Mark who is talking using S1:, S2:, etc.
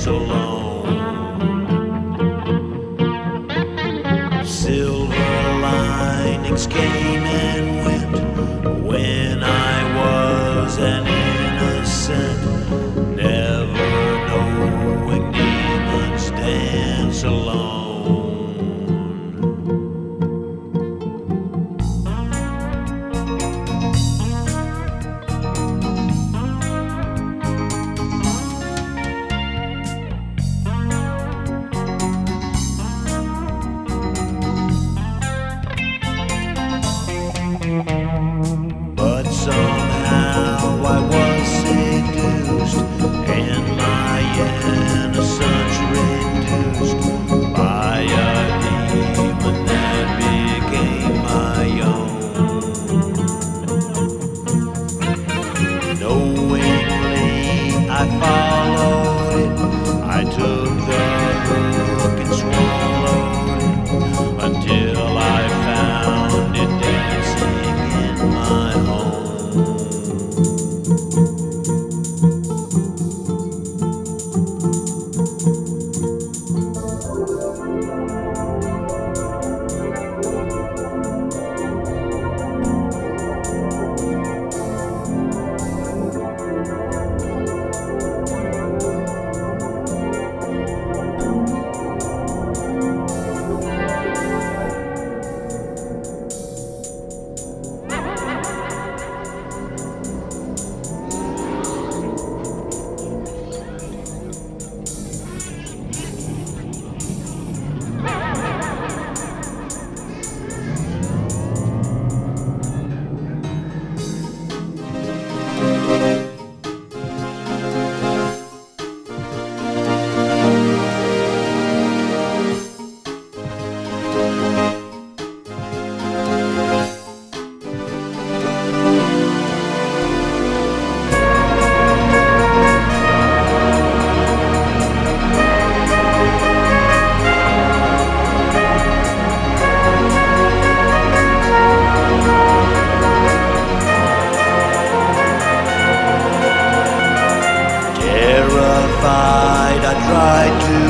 S1: alone. Silver linings came and went when I was an innocent, never knowing demons dance alone. But somehow I was seduced and my innocence reduced by a demon that became my own. Knowingly I followed it, I took the hook and swallowed it until I found it dancing in my home. Terrified, I tried to